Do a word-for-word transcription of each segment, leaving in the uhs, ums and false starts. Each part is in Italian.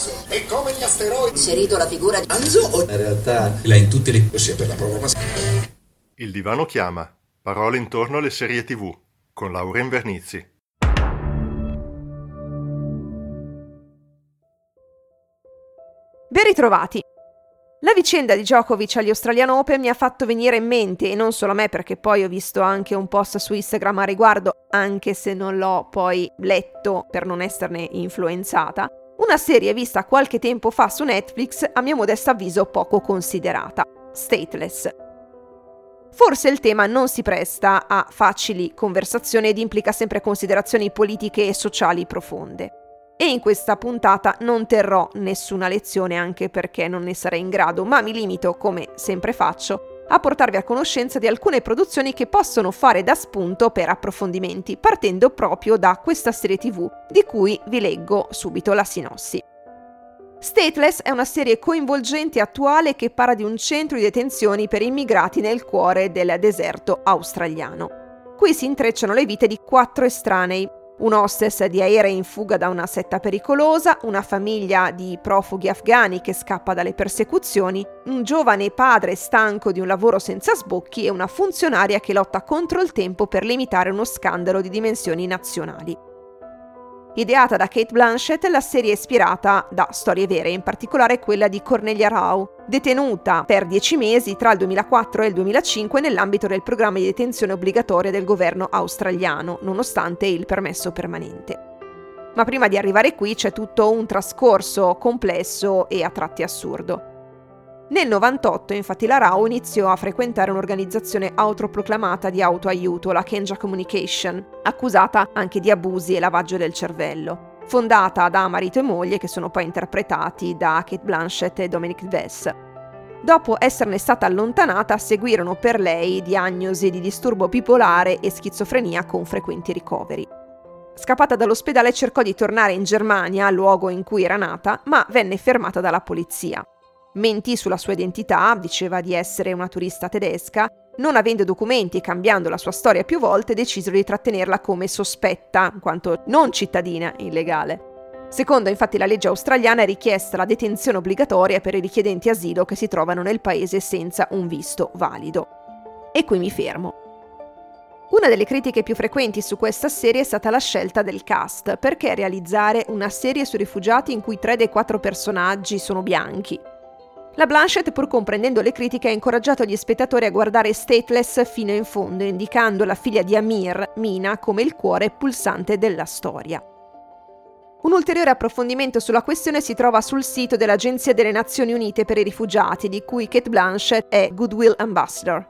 E come gli asteroidi inserito la figura di Anzo o in realtà la in tutte le sia per la prova ma... Il divano chiama. Parole intorno alle serie tivù con Laura Invernizzi. Ben ritrovati. La vicenda di Djokovic agli Australian Open mi ha fatto venire in mente, e non solo a me perché poi ho visto anche un post su Instagram a riguardo, anche se non l'ho poi letto per non esserne influenzata, una serie vista qualche tempo fa su Netflix, a mio modesto avviso poco considerata, Stateless. Forse il tema non si presta a facili conversazioni ed implica sempre considerazioni politiche e sociali profonde. E in questa puntata non terrò nessuna lezione, anche perché non ne sarei in grado, ma mi limito, come sempre faccio, a portarvi a conoscenza di alcune produzioni che possono fare da spunto per approfondimenti, partendo proprio da questa serie tivù, di cui vi leggo subito la sinossi. Stateless è una serie coinvolgente e attuale che parla di un centro di detenzione per immigrati nel cuore del deserto australiano. Qui si intrecciano le vite di quattro estranei: un hostess di aerei in fuga da una setta pericolosa, una famiglia di profughi afghani che scappa dalle persecuzioni, un giovane padre stanco di un lavoro senza sbocchi e una funzionaria che lotta contro il tempo per limitare uno scandalo di dimensioni nazionali. Ideata da Cate Blanchett, la serie è ispirata da storie vere, in particolare quella di Cornelia Rau, detenuta per dieci mesi tra il duemilaquattro e il duemilacinque nell'ambito del programma di detenzione obbligatoria del governo australiano, nonostante il permesso permanente. Ma prima di arrivare qui c'è tutto un trascorso complesso e a tratti assurdo. Nel novantotto, infatti, la Rau iniziò a frequentare un'organizzazione autoproclamata di autoaiuto, la Kenja Communication, accusata anche di abusi e lavaggio del cervello, fondata da marito e moglie che sono poi interpretati da Cate Blanchett e Dominic Vess. Dopo esserne stata allontanata, seguirono per lei diagnosi di disturbo bipolare e schizofrenia con frequenti ricoveri. Scappata dall'ospedale cercò di tornare in Germania, luogo in cui era nata, ma venne fermata dalla polizia. Mentì sulla sua identità, diceva di essere una turista tedesca, non avendo documenti e cambiando la sua storia più volte decisero di trattenerla come sospetta, in quanto non cittadina illegale. Secondo infatti la legge australiana è richiesta la detenzione obbligatoria per i richiedenti asilo che si trovano nel paese senza un visto valido. E qui mi fermo. Una delle critiche più frequenti su questa serie è stata la scelta del cast. Perché realizzare una serie sui rifugiati in cui tre dei quattro personaggi sono bianchi? La Blanchett, pur comprendendo le critiche, ha incoraggiato gli spettatori a guardare Stateless fino in fondo, indicando la figlia di Amir, Mina, come il cuore pulsante della storia. Un ulteriore approfondimento sulla questione si trova sul sito dell'Agenzia delle Nazioni Unite per i Rifugiati, di cui Cate Blanchett è Goodwill Ambassador.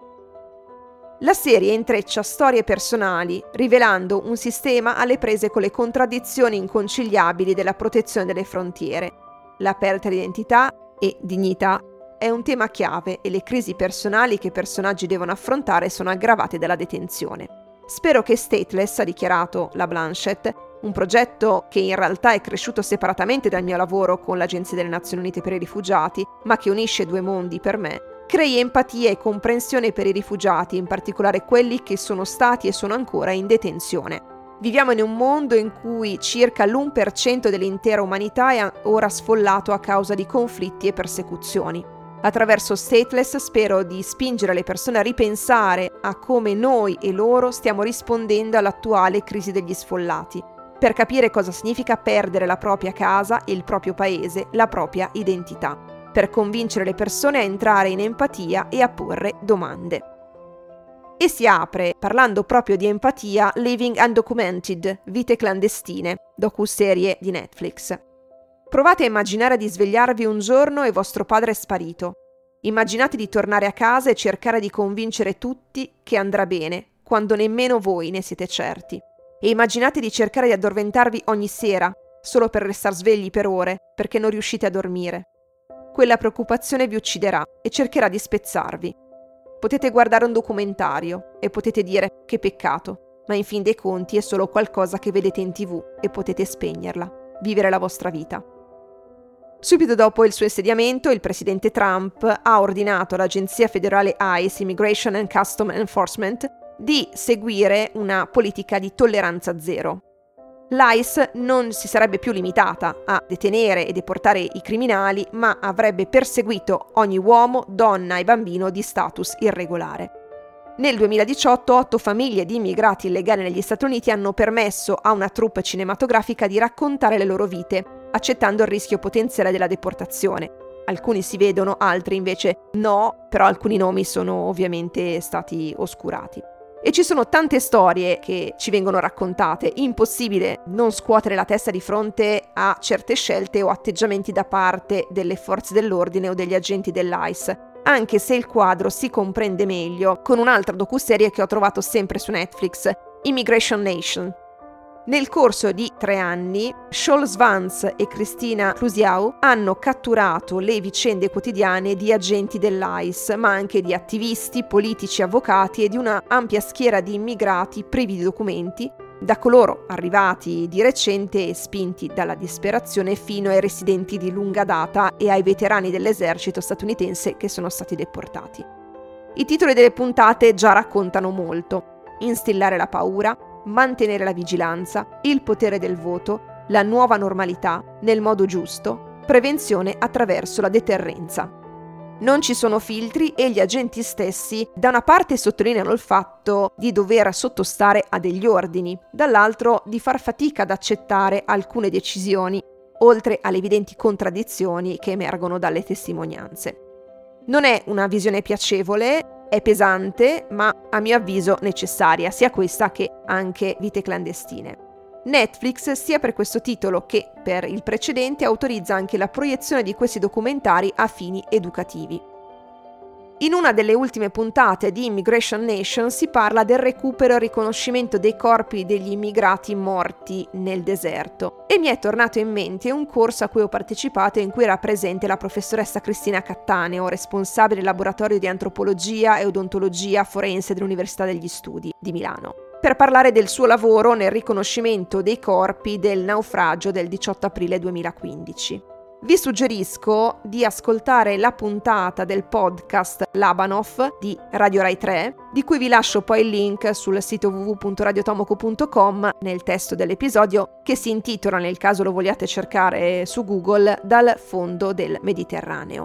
La serie intreccia storie personali, rivelando un sistema alle prese con le contraddizioni inconciliabili della protezione delle frontiere, la perdita di identità e dignità è un tema chiave e le crisi personali che i personaggi devono affrontare sono aggravate dalla detenzione. Spero che Stateless, ha dichiarato la Blanchett, un progetto che in realtà è cresciuto separatamente dal mio lavoro con l'Agenzia delle Nazioni Unite per i Rifugiati, ma che unisce due mondi per me, crei empatia e comprensione per i rifugiati, in particolare quelli che sono stati e sono ancora in detenzione. Viviamo in un mondo in cui circa l'uno per cento dell'intera umanità è ora sfollato a causa di conflitti e persecuzioni. Attraverso Stateless spero di spingere le persone a ripensare a come noi e loro stiamo rispondendo all'attuale crisi degli sfollati, per capire cosa significa perdere la propria casa, il proprio paese, la propria identità, per convincere le persone a entrare in empatia e a porre domande. E si apre, parlando proprio di empatia, Living Undocumented, Vite clandestine, docuserie di Netflix. Provate a immaginare di svegliarvi un giorno e vostro padre è sparito. Immaginate di tornare a casa e cercare di convincere tutti che andrà bene, quando nemmeno voi ne siete certi. E immaginate di cercare di addormentarvi ogni sera, solo per restare svegli per ore, perché non riuscite a dormire. Quella preoccupazione vi ucciderà e cercherà di spezzarvi. Potete guardare un documentario e potete dire che peccato, ma in fin dei conti è solo qualcosa che vedete in tivù e potete spegnerla, vivere la vostra vita. Subito dopo il suo insediamento, il presidente Trump ha ordinato all'agenzia federale I C E, Immigration and Customs Enforcement, di seguire una politica di tolleranza zero. l'I C E non si sarebbe più limitata a detenere e deportare i criminali, ma avrebbe perseguito ogni uomo, donna e bambino di status irregolare. Nel duemiladiciotto, otto famiglie di immigrati illegali negli Stati Uniti hanno permesso a una troupe cinematografica di raccontare le loro vite, accettando il rischio potenziale della deportazione. Alcuni si vedono, altri invece no, però alcuni nomi sono ovviamente stati oscurati. E ci sono tante storie che ci vengono raccontate, impossibile non scuotere la testa di fronte a certe scelte o atteggiamenti da parte delle forze dell'ordine o degli agenti dell'I C E, anche se il quadro si comprende meglio con un'altra docuserie che ho trovato sempre su Netflix, Immigration Nation. Nel corso di tre anni, Shaul Svans e Cristina Clusiau hanno catturato le vicende quotidiane di agenti dell'I C E, ma anche di attivisti, politici, avvocati e di una ampia schiera di immigrati privi di documenti, da coloro arrivati di recente e spinti dalla disperazione fino ai residenti di lunga data e ai veterani dell'esercito statunitense che sono stati deportati. I titoli delle puntate già raccontano molto: instillare la paura, mantenere la vigilanza, il potere del voto, la nuova normalità nel modo giusto, prevenzione attraverso la deterrenza. Non ci sono filtri e gli agenti stessi da una parte sottolineano il fatto di dover sottostare a degli ordini, dall'altro di far fatica ad accettare alcune decisioni, oltre alle evidenti contraddizioni che emergono dalle testimonianze. Non è una visione piacevole, è pesante, ma a mio avviso necessaria, sia questa che anche Vite clandestine. Netflix, sia per questo titolo che per il precedente, autorizza anche la proiezione di questi documentari a fini educativi. In una delle ultime puntate di Immigration Nation si parla del recupero e riconoscimento dei corpi degli immigrati morti nel deserto e mi è tornato in mente un corso a cui ho partecipato in cui era presente la professoressa Cristina Cattaneo, responsabile del laboratorio di antropologia e odontologia forense dell'Università degli Studi di Milano, per parlare del suo lavoro nel riconoscimento dei corpi del naufragio del diciotto aprile duemilaquindici. Vi suggerisco di ascoltare la puntata del podcast Labanov di Radio Rai tre, di cui vi lascio poi il link sul sito w w w punto radio tomoco punto com nel testo dell'episodio, che si intitola, nel caso lo vogliate cercare su Google, Dal fondo del Mediterraneo.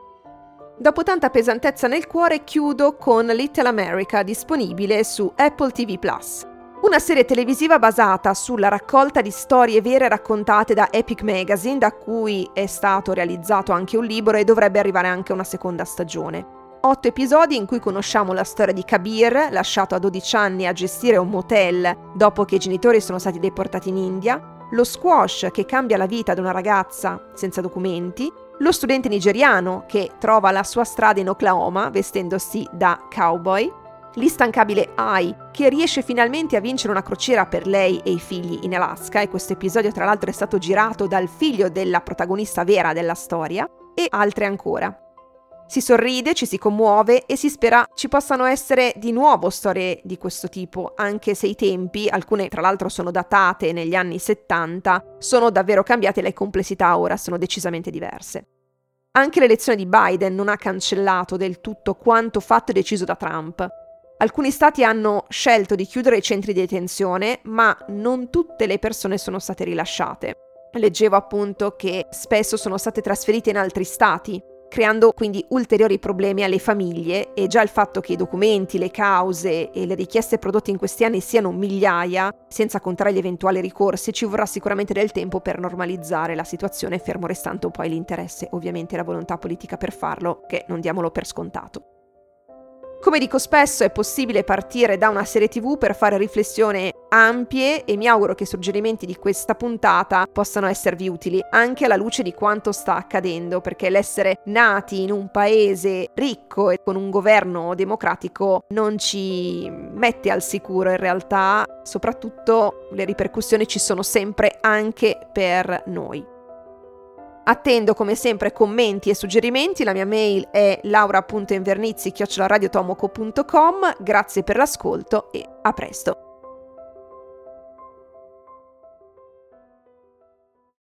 Dopo tanta pesantezza nel cuore, chiudo con Little America, disponibile su Apple T V plus. Una serie televisiva basata sulla raccolta di storie vere raccontate da Epic Magazine, da cui è stato realizzato anche un libro e dovrebbe arrivare anche una seconda stagione. Otto episodi in cui conosciamo la storia di Kabir, lasciato a dodici anni a gestire un motel dopo che i genitori sono stati deportati in India, lo squash che cambia la vita di una ragazza senza documenti, lo studente nigeriano che trova la sua strada in Oklahoma vestendosi da cowboy, l'instancabile Ai che riesce finalmente a vincere una crociera per lei e i figli in Alaska, e questo episodio tra l'altro è stato girato dal figlio della protagonista vera della storia, e altre ancora. Si sorride, ci si commuove e si spera ci possano essere di nuovo storie di questo tipo, anche se i tempi, alcune tra l'altro sono datate negli anni settanta, sono davvero cambiate e le complessità ora sono decisamente diverse. Anche l'elezione di Biden non ha cancellato del tutto quanto fatto e deciso da Trump. Alcuni stati hanno scelto di chiudere i centri di detenzione, ma non tutte le persone sono state rilasciate. Leggevo appunto che spesso sono state trasferite in altri stati, creando quindi ulteriori problemi alle famiglie, e già il fatto che i documenti, le cause e le richieste prodotte in questi anni siano migliaia, senza contare gli eventuali ricorsi, ci vorrà sicuramente del tempo per normalizzare la situazione, fermo restando poi l'interesse, ovviamente la volontà politica per farlo, che non diamolo per scontato. Come dico spesso, è possibile partire da una serie tivù per fare riflessioni ampie, e mi auguro che i suggerimenti di questa puntata possano esservi utili, anche alla luce di quanto sta accadendo, perché l'essere nati in un paese ricco e con un governo democratico non ci mette al sicuro in realtà, soprattutto le ripercussioni ci sono sempre anche per noi. Attendo come sempre commenti e suggerimenti, la mia mail è laura punto invernizzi chiocciola radiotomoco punto com, grazie per l'ascolto e a presto.